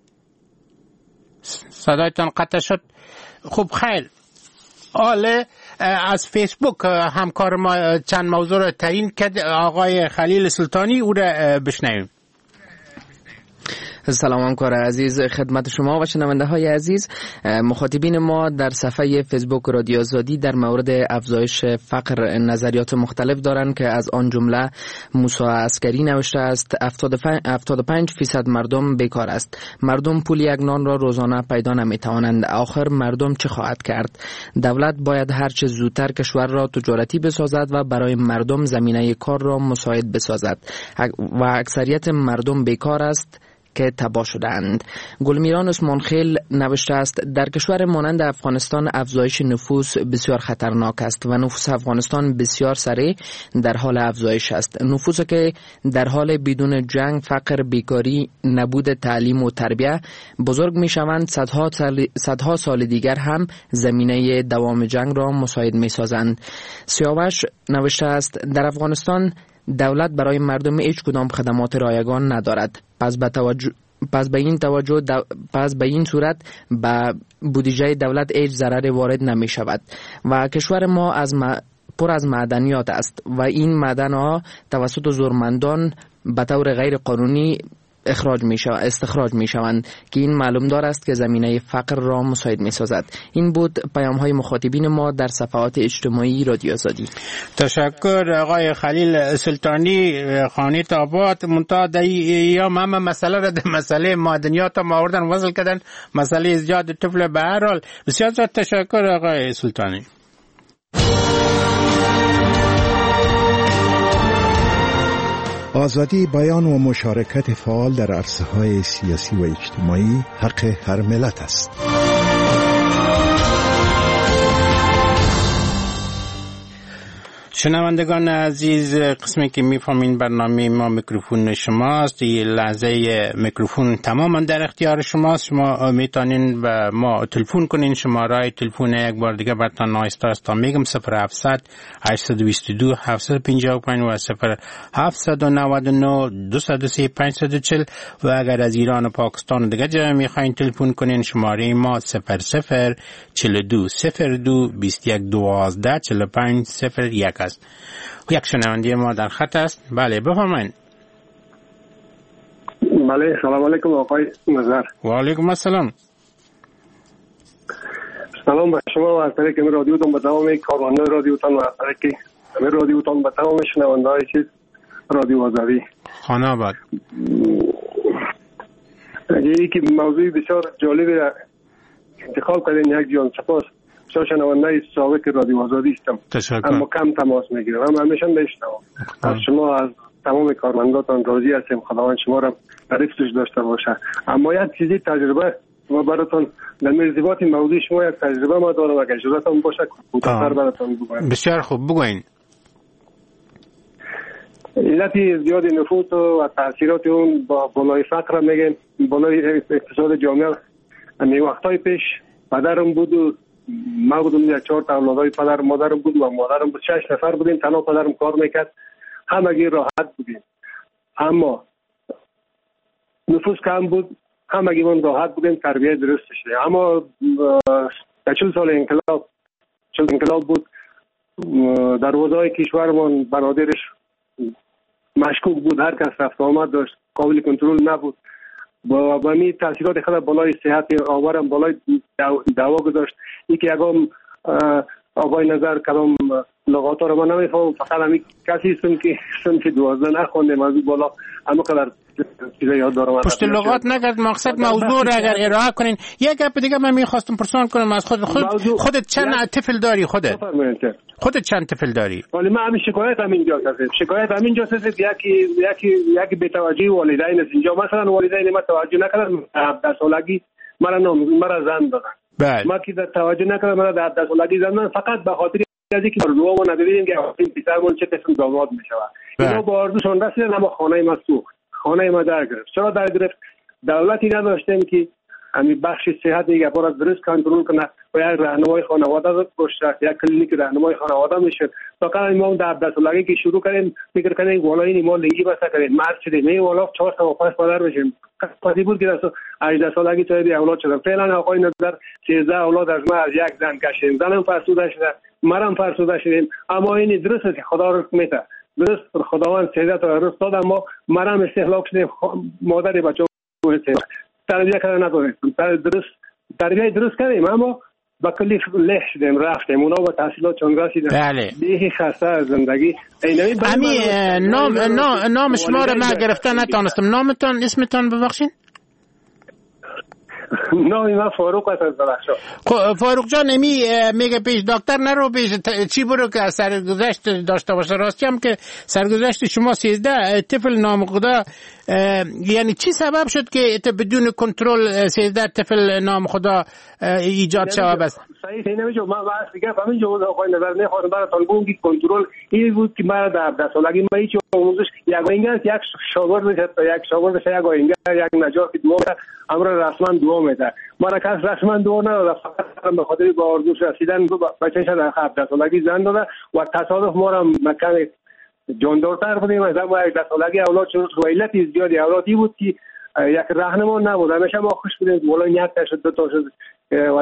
صدایتان قطع شد. خوب خیلی آله از فیسبوک همکار ما چند موضوع را تعیین کرد. آقای خلیل سلطانی او را بشنویم. سلام همکار عزیز خدمت شما و شنونده های عزیز. مخاطبین ما در صفحه فیسبوک رادیو آزادی در مورد افزایش فقر نظریات مختلف دارند که از آن جمله موسی عسکری نوشته است 75% مردم بیکار است. مردم پول یک نان را روزانه پیدا نمیتوانند. آخر مردم چه خواهد کرد؟ دولت باید هر چه زودتر کشور را تجارتی بسازد و برای مردم زمینه کار را مساعد بسازد و اکثریت مردم بیکار است که تباه شدند. گلمیران عثمان خیل نوشته است در کشور مانند افغانستان افزایش نفوس بسیار خطرناک است و نفوس افغانستان بسیار سریع در حال افزایش است. نفوسی که در حال بدون جنگ، فقر، بیکاری، نبود تعلیم و تربیت بزرگ می شوند، صدها سال دیگر هم زمینه دوام جنگ را مساعد می سازند. سیاوش نوشته است در افغانستان دولت برای مردم هیچ کدام خدمات رایگان ندارد. پس به این صورت به بودجه دولت هیچ ضرر وارد نمی شود و کشور ما پر از معدنیات است و این معدن‌ها توسط زورمندان به طور غیر قانونی استخراج می شوند که این معلوم دار است که زمینه فقر را مساعد می سازد. این بود پیام های مخاطبین ما در صفحات اجتماعی رادیو آزادی. تشکر آقای خلیل سلطانی خانه آباد. منتها یا همه مسئله را در مسئله معدنیات هم آوردن وصل کردن، مسئله ازدیاد طفل. به هر حال بسیار زیاد تشکر آقای سلطانی. آزادی بیان و مشارکت فعال در عرصه‌های سیاسی و اجتماعی حق هر ملت است. شنوندگان عزیز، قسمی که میفهمین برنامه ما میکروفون شماست. این لحظه میکروفون تماما در اختیار شماست. شما میتونین به ما تلفن کنین. شماره تلفن یک بار دیگه براتون آهسته آهسته میگم 0700 822 755 و 0799 203 540 و اگر از ایران و پاکستان دیگه جا میخواین تلفن کنین شماره ما 00 42 02 21 12 45 01 است. یک شنونده ما در خط است. بله بفرمایید. بله سلام علیکم آقای نظر. و علیکم السلام. سلام به شما و از طریق رادیوتون به تمام کارمندان رادیوتون و از طریق رادیوتون به تمام شنونده های چیز رادیو آزادی. خانه آباد. یکی موضوع بسیار جالب انتخاب کردین یک جان. سپاس. شنونده سابق رادیو آزادی هستم. اما کم تماس میگیرم. اما همیشه میشنوم. از شما از تمام کارمنداتان راضی هستیم. خداوند شما را در حفظش داشته باشه. اما یک چیزی تجربه ما براتون در ارتباط موضوع شما یک تجربه ما دارم اگر اجازهتون باشه کوتاه‌تر براتون بگویم. بسیار خوب بگوین. علت زیاد نفوس و تاثیرات اون با بالای فقر میگن، بالای اقتصاد جامعه. می وقتای پیش پدرم بود و ما بودم یک 4 تا اولادای پدر مادرم بود و مادرم بود 6 نفر بودیم. تنها پدرم کار میکرد. همگی راحت بودیم. اما نفوس کم بود. همگی من راحت بودیم. تربیت درست شده. اما 40 سال انقلاب بود. در وضعی کشورمان برادرش مشکوک بود. هر کس رفت آمد داشت. قابل کنترل نبود. با می تاثیرات خود بالای صحت آورم بالای دعوا گذاشت. یکی یکم آقای نظر کدام لغات رو من نمیفهمم. فقط همین کسی هستم که صنف 12 نخوندم از بالا. اما قدر چیزا یاد دارم. پشت لغات نگرد. مقصد موضوع را اگر ارائه کنین. یک گپ دیگه من میخواستم پرسان کنم از خودت چند طفل داری؟ خودت چند طفل داری؟ ولی من همین شکایت همینجا هست. یکی بی‌توجهی والدین است. اینجا مثلا والدین ما توجه نکردن. 17 سالگی مرا زن دادن. ما که توجه نکردم مرا در 17 سالگی زن دادن فقط به خاطر از اینکه رو ما ندیدیم که این پسرمون چه قسم داماد میشه. اینا با آرزوشون رسیدن اما خانه ما سوخت. خانه ما در گرفت. چرا در گرفت؟ دولتی نداشتیم که همین بخش صحت دیگه برای درست کنترل کنه و یک راهنمای خانواده رو باشه. یک کلینیک راهنمای خانواده میشه. فقط ما در 10 سالگی که شروع کردیم فکر کردیم والا این ما لنگی بس کردیم مرد شدیم. می والا 4 تا 5 پدر بشیم. قضیه بود که در 18 سالگی صاحب اولاد شدم. فعلا آقای نظر 13 اولاد از ما از یک زن کشیدیم. زنم فرسوده شده. مرم فرسوده شدیم. اما این درست است که خدا رو میته. درست خداوند 13 تا روز داد اما مرم استهلاک شدیم. مادر بچه تربیه کردن ندونستم تربیه درست کردیم اما با کلی لح شدیم رفتیم اونا با تحصیلات چون رسیدن بله بیخی خسته از زندگی نام شما رو من گرفته نتانستم. نامتان اسمتان ببخشین؟ نامی من فاروق است از بدخشان. فاروق جان میگه پیش دکتر نرو پیش چی برو که سرگذشت داشته باشه. راستی هم که سرگذشت شما 13 طفل نامخدا، یعنی چی سبب شد که بدون کنترل 13 طفل نامخدا ایجاد شود؟ بس صحیح نمیشه. من واسه دیگه همین جو آقای نظر نه خودم براتون بگم که کنترل این بود که مرا در 10 سالگی من هیچ آموزش یک شاگرد یک آینده یک نجات دو امر رسما دو میده. مرا کس رسما دو نداد، فقط به خاطر با آرزوش رسیدن بچه‌ش در 17 سالگی زن داده و تصادف ما را مکان جاندارتر بودیم از اون 10 سالگی اولاد شد. علت زیادی اولادی بود که یک راهنما نبود. همیشه ما خوش بودیم ولی یک تا شد دو تا شد و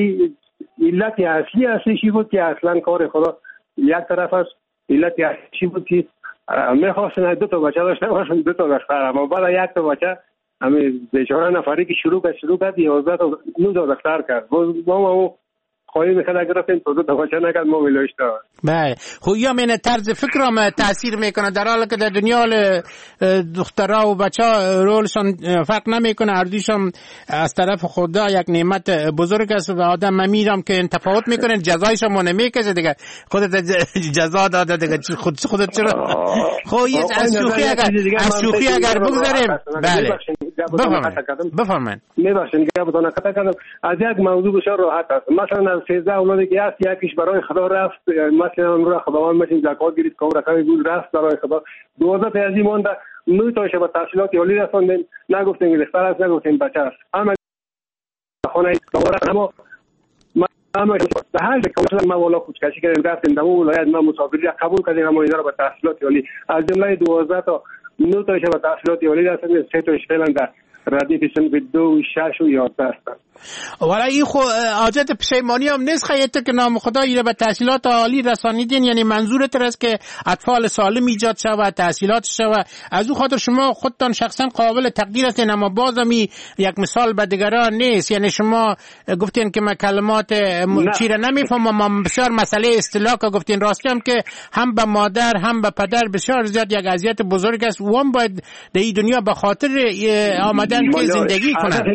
علت اصلی چی بود که اصلا کار خدا یک طرف است. علت اصلی بود که می‌خواستن دو تا بچه داشته باشن، دو تا دختر، اما بعد یک تا بچه همین بیچاره نفری که شروع کرد 11 تا 19 دختر کرد. ما خواهی میخواد اگر رفتیم تو دو بچه نکرد ما ویلوش دارد. بله خب یا من طرز فکرم تاثیر میکنه در حالی که در دنیا دخترها و بچه ها رولشان فرق نمیکنه، اردیشان از طرف خدا یک نعمت بزرگ است و آدم میرم که تفاوت میکنه جزایش هم نمیکشه دیگه. خودت جزا داده دیگه خودت چرا خب یه از شوخی اگر بگذاریم. بله بفرمایید. میبخشید که بتونم قطع کردم از یک موضوع بسیار راحت است. مثلا از 13 اولادی که هست یکیش برای خدا رفت، مثلا امروز خداوند ماشین زکات گرفت کام رقمی بود رفت برای خدا 12 تا از این مونده 9 تاش به تحصیلات عالی رسوندیم. نگفتیم که دختر است نگفتیم بچه است. اما خانه اما به هر جا ما والا کوچکشی کردیم رفتیم در اون ولایت ما مسافری قبول کردیم اما اینا رو به تحصیلات عالی از جمله 12 تا 9 تاش به تحصیلات عالی رسوندیم. 3 تاش فعلا در ردیف صنف 2 6 و 11 هستن. ولی این خو حاجت پشیمانی هم نیست خیلی که نام خدا ایره به تحصیلات عالی رسانیدین، یعنی منظورت است که اطفال سالم ایجاد شود، تحصیلات شود. از اون خاطر شما خودتان شخصا قابل تقدیر هستین، اما بازمی یک مثال به دیگران نیست. یعنی شما گفتین که من کلمات چی را نمیفهمم، بسیار مسئله اصطلاح که گفتین راستی هم که هم به مادر هم به پدر بسیار زیاد یک اذیت بزرگ است و هم باید در این دنیا به خاطر آمدن که زندگی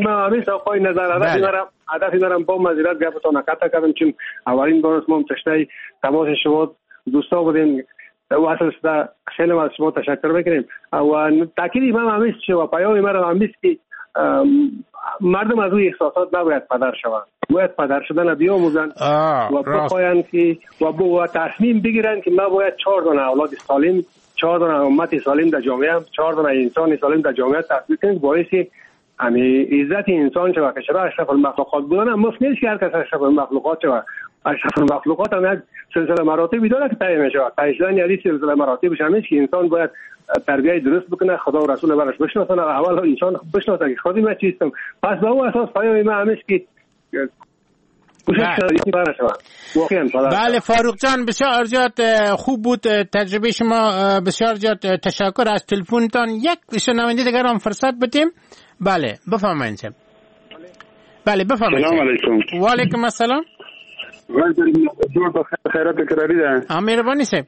کنن. هدفی دارم با مزیرت گفتم نکته کردم چون اولین بار ما تشنه تماس شما دوستا بودیم و اصلا خیلی از شما تشکر میکنیم و تاکیدی من همیشه شما پیامی مرا همیشه که مردم از اون احساسات نباید پدر شوند، باید پدر شدن بیاموزن و بخواین که و تصمیم بگیرن که ما باید 4 دانه اولاد سالم، 4 دانه امت سالم در جامعه، 4 دانه انسان سالم در جامعه تاسیس کنیم باعث یعنی عزت انسان شود که چرا اشرف المخلوقات بودن هم مفت نیست که هر کس اشرف المخلوقات شود. اشرف المخلوقات هم یک سلسله مراتبی داره که تعیین شود. تعیین یعنی سلسله مراتبش هم نیست که انسان باید تربیت درست بکنه، خدا و رسول برش بشناسن، اول انسان بشناسه که خودی من چیستم. پس به اون اساس پیام من همیشه که بله فاروق جان بسیار زیاد خوب بود تجربه شما، بسیار زیاد تشکر از تلفنتان. یک شنونده دیگر هم فرصت بدیم. بله بفرمایید. بله بفرمایید. سلام علیکم. و علیکم السلام. جور خیرات کراری ده. مهربانی صاحب.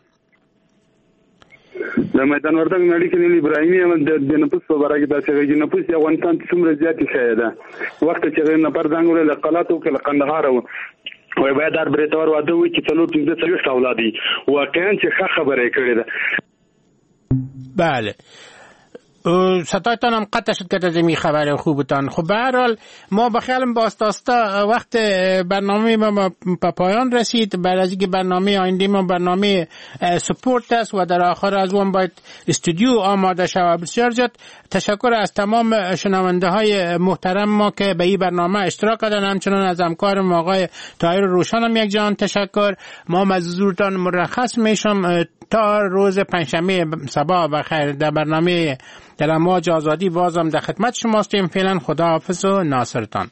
د میدان وردګ نړۍ کې نیل ابراهیمي هم د نفوس په اړه کې د چې نفوس د افغانستان څومره زیات شي ده وخت چې نه پر ځانګړي لقلاتو کې لقندهار او باید در بریتور واده وي چې څلور 15 اولادي واقعا چې ښه خبره کړې ده. بله صدایتان هم قطع شد که تزمی خبر خوبتان. خب به هر حال ما بخیالم باستاستا وقت برنامه ما به پایان رسید. بعد از اینکه برنامه آینده ما برنامه سپورت است و در آخر از اون باید استودیو آماده شود. بسیار زیاد تشکر از تمام شنونده های محترم ما که به این برنامه اشتراک کردن، همچنان از همکارم آقای طاهر روشن هم یک جان تشکر. ما مزورتان مرخص میشم تا روز پنجشنبه صباح بخیر در برنامه در امواج آزادی بازم در خدمت شما هستیم. فعلا خداحافظ و ناصرتان.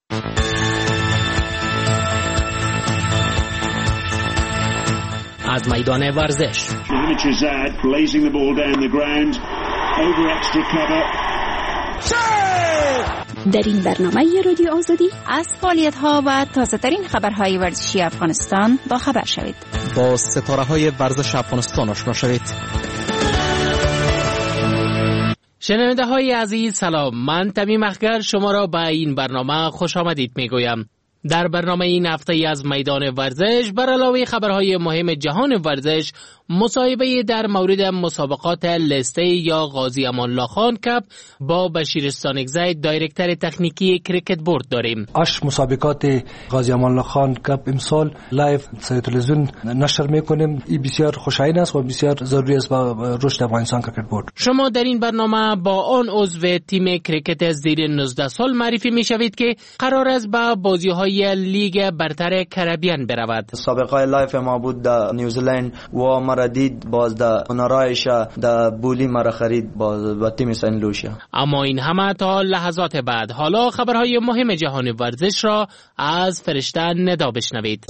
از میدان ورزش blazing the ball down the ground over extra cover. در این برنامه رادیو آزادی از فعالیت‌ها و تازه‌ترین خبرهای ورزشی افغانستان با خبر شوید. با ستاره‌های ورزش افغانستان آشنا شوید. شنونده های عزیز سلام، من تمیم اخگر شما را به این برنامه خوش آمدید می گویم. در برنامه این هفته از میدان ورزش بر علاوه خبرهای مهم جهان ورزش، مصاحبه در مورد مسابقات لسته یا غازی امان الله خان کپ با بشیر استانکزی دایرکتور تکنیکی کریکت بورد داریم. مسابقات غازی امان الله خان کپ امسال لایو سر تلویزیون نشر میکنیم. این بسیار خوشایند است و بسیار ضروری است برای رشد افغانستان کریکت بورد. شما در این برنامه با آن عضو تیم کریکت زیر 19 سال معرفی میشوید که قرار است به بازی‌های لیگ برتر کربیان برود. سابقه لایف ما بود در نیوزیلند و مرا دید، باز در اونرایش در بولی مرا خرید با تیم سن لوشیا. اما این همه تا لحظات بعد. حالا خبرهای مهم جهان ورزش را از فرشته ندا بشنوید.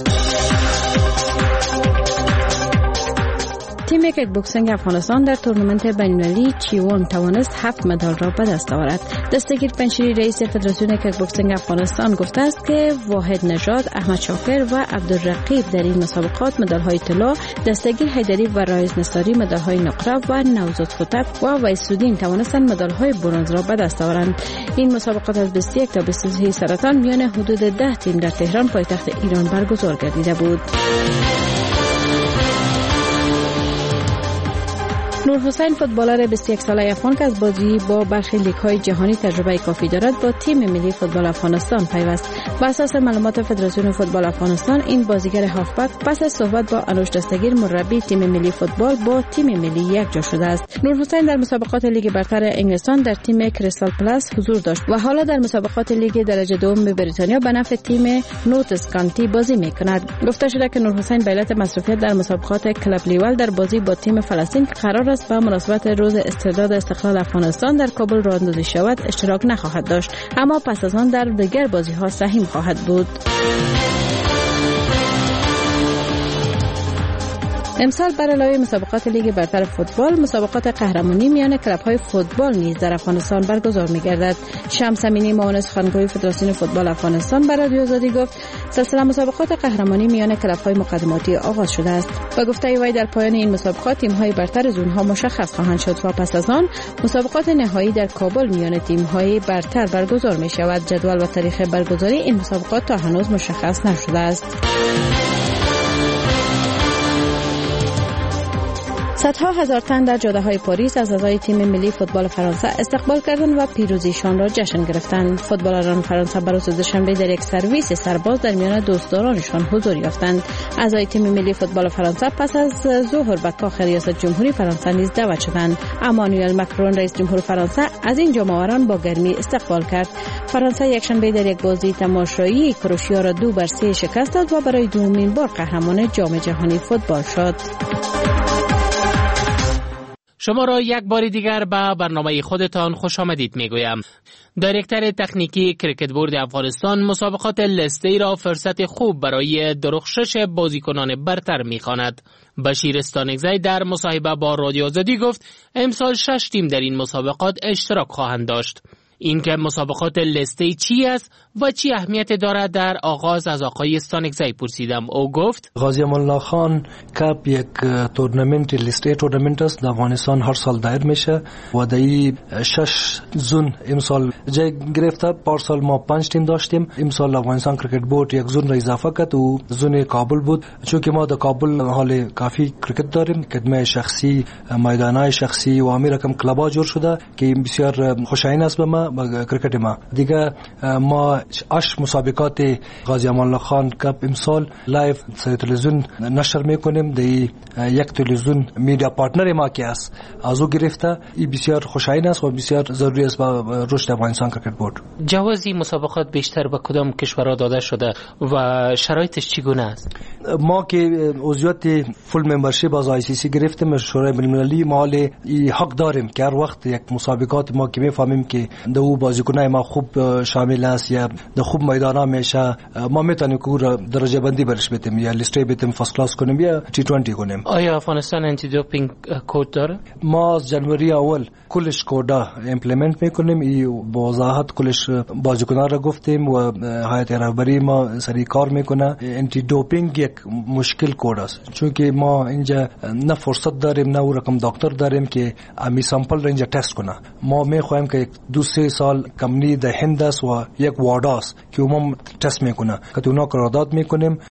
تیم کیک بوکسینگ افغانستان در تورنمنت بین‌المللی چیوان توانست 7 مدال را به دست آورد. دستگیر پنشیری رئیس فدراسیون کیک بوکسینگ افغانستان گفته است که واحد نژاد، احمد شاکر و عبدالرقیب در این مسابقات مدال‌های طلا، دستگیر حیدری و رایز نصاری مدال‌های نقره و نوزاد خطب و ویسودین توانستند مدال‌های برنز را به دست آورند. این مسابقات از 21 تا 23 سرطان میان حدود 10 تیم در تهران پایتخت ایران برگزار گردیده بود. نور حسین فوتبالر 21 ساله افغان که از بازی با برخی لیگ‌های جهانی تجربه کافی دارد با تیم ملی فوتبال افغانستان پیوست. بر اساس معلومات فدراسیون فوتبال افغانستان این بازیگر هافبک پس از صحبت با انوش دستگیر مربی تیم ملی فوتبال با تیم ملی یک جا شده است. نور حسین در مسابقات لیگ برتر انگلستان در تیم کریستال پلاس حضور داشت و حالا در مسابقات لیگ درجه دوم بریتانیا به نفع تیم نوتس کانتی بازی می‌کند. گفته شده که نور حسین به علت مصروفیت در مسابقات کلاب لیول در بازی با تیم فلسطین قرار به مناسبت روز استرداد استقلال افغانستان در کابل راه اندازی شود اشتراک نخواهد داشت، اما پس از آن در دیگر بازی‌ها سهیم خواهد بود. امسال بر علاوه مسابقات لیگ برتر فوتبال، مسابقات قهرمانی میان کلب‌های فوتبال نیز در افغانستان برگزار می‌گردد. شمس امینی معاون سخنگوی فدراسیون فوتبال افغانستان به رادیو آزادی گفت سلسله مسابقات قهرمانی میان کلب‌های مقدماتی آغاز شده است. با گفته وی در پایان این مسابقات تیم‌های برتر زون‌ها مشخص خواهند شد و پس از آن مسابقات نهایی در کابل میان تیم‌های برتر برگزار می‌شود. جدول و تاریخ برگزاری این مسابقات تا هنوز مشخص نشده است. صدها هزار تن در جاده‌های پاریس از اعضای تیم ملی فوتبال فرانسه استقبال کردند و پیروزیشان را جشن گرفتند. فوتبالران فرانسه بروز دوشنبه در یک سرویس سرباز در میان دوستدارانشان حضور یافتند. اعضای تیم ملی فوتبال فرانسه پس از ظهر به کاخ ریاست جمهوری فرانسه نیز دعوت شدند. امانوئل مکرون رئیس جمهور فرانسه از این جام‌آوران با گرمی استقبال کرد. فرانسه یکشنبه در یک بازی تماشایی کروشیا را 2-3 شکست داد و برای دومین بار قهرمان جام جهانی فوتبال شد. شما را یک بار دیگر به برنامه خودتان خوش آمدید میگویم. دایرکتور تکنیکی کریکت بورد افغانستان مسابقات لسته را فرصت خوب برای درخشش بازیکنان برتر می‌خواند. بشیر استانکزی در مصاحبه با رادیو آزادی گفت امسال 6 تیم در این مسابقات اشتراک خواهند داشت. این که مسابقات لسته چی است و چی اهمیت دارد در آغاز از آقای استانکزی پرسیدم. او گفت غازی امان الله خان کپ یک تورنمنت لسته تورنمنت است در افغانستان هر سال دایر میشه و در 6 زون امسال جای گرفته. پارسال ما 5 تیم داشتیم، امسال افغانستان کریکت بورد یک زون را اضافه کرد و زون کابل بود. چون که ما در کابل حال کافی کریکت داریم، خدمت شخصی، میدانهای شخصی و امیر کم کلبا جور شده که بسیار خوشایند است به ما کرکت ما. دیگه ما 8 مسابقات غازی امان الله خان کپ امسال لایو سر تلویزیون نشر میکنیم. دی یک تلویزیون میدیا پارتنر ما که است از او گرفته. این بسیار خوشایند است و بسیار ضروری است برای رشد افغانستان کرکت بورد. جوازی مسابقات بیشتر به کدام کشورها داده شده و شرایطش چگونه است؟ ما که عضویت فول ممبرشیپ از ICC گرفتیم، شورای بین‌المللی، ما حق داریم که هر وقت یک مسابقات ما که میفهمیم که در او بازیکنای ما خوب شامل است یا در خوب میدانا میشه، ما میتونیم که درجه بندی برش بدیم یا لیستی بدیم، فرست کلاس کنیم یا T20 کنیم. آیا افغانستان انتی دوپینگ کد داره؟ ما از جنوری اول کلش کودا ایمپلمنت میکنیم. این با وضاحت کلش بازیکنان را گفتیم و هیئت رهبری ما سری کار میکنه. انتی دوپینگ یک مشکل کد است، چون که ما اینجا نه فرصت داریم نه رقم دکتر داریم که امی سامپل را اینجا تست کنه. ما میخوایم که 2-3 سال کمپنی در هند است و یک وارد است که عموم تست میکنه که اونا قرارداد میکنیم